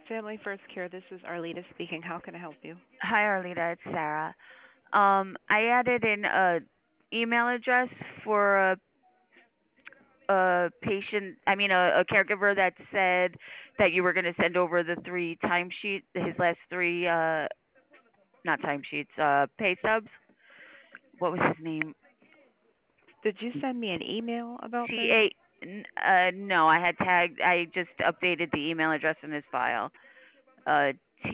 Family First Care. This is Arlita speaking. How can I help you? Hi, Arlita. It's Sarah. I added in a email address for a patient. I mean, a caregiver that said that you were going to send over the three timesheet, his last three, not timesheets, pay stubs. What was his name? Did you send me an email about T this? A. No, I had tagged. I just updated the email address in his file. Uh,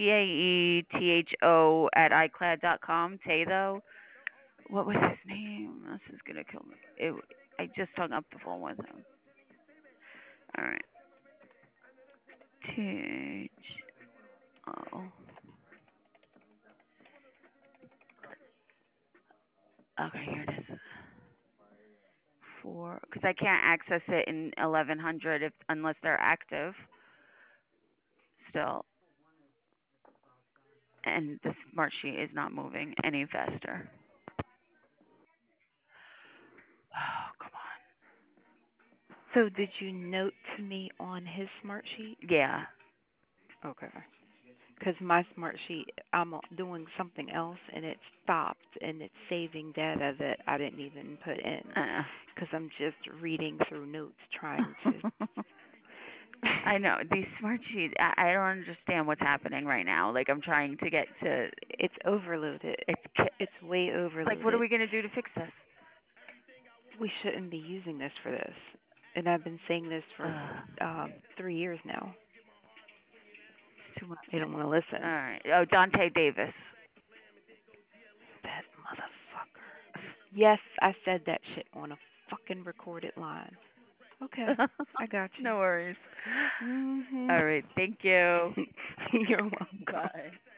TAETHO at iCloud.com. Taytho. What was his name? This is gonna kill me. I just hung up the phone with him. All right. T H O. Okay, here it is. Because I can't access it in 1100 if unless they're active still, and the smart sheet is not moving any faster. Oh, come So, did you note to me on his smart sheet? on. Yeah. Okay. Because my smart sheet, doing something else and it stopped and it's saving data that I didn't even put in. Uh. Because I'm just reading through notes trying to. I know these smart sheets. I don't understand what's happening right now. Like I'm trying to get to. It's overloaded. It's It's way like, what are overloaded. we gonna do to fix this? We shouldn't be using this for this. And I've been saying this for Uh, 3 years now. it's too much. They don't want to All listen. right. Oh, Dante Davis. That motherfucker. Yes, I said that shit on a fucking recorded line. Okay, I got you. No worries. Mhm. All right. Thank you. You're welcome. Bye.